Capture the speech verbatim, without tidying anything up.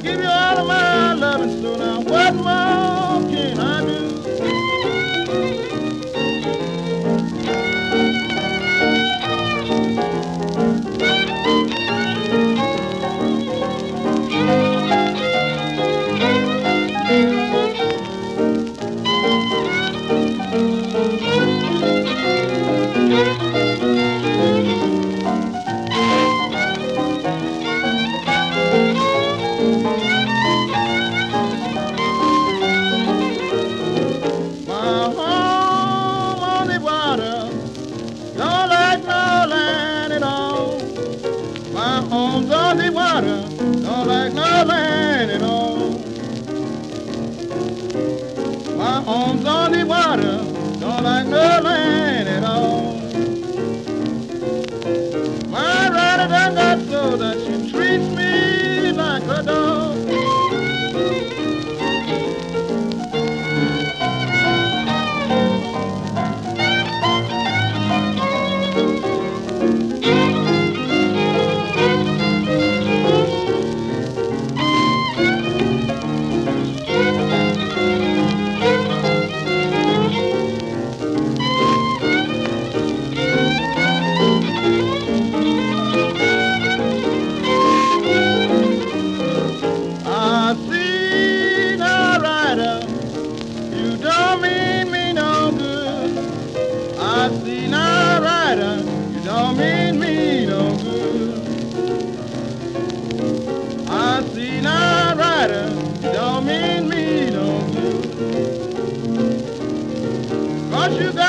give you all of my loving, so now what more can I do? My home on the water, don't like no land at all. My home's on the water, don't like no land at all. My home's on the water, don't like no land at all. My rider done got so that she treats me like a dog. I see now, rider, you don't mean me no good. I see now, rider, you don't mean me no good. I see now, rider, you don't mean me no good. 'Cause you got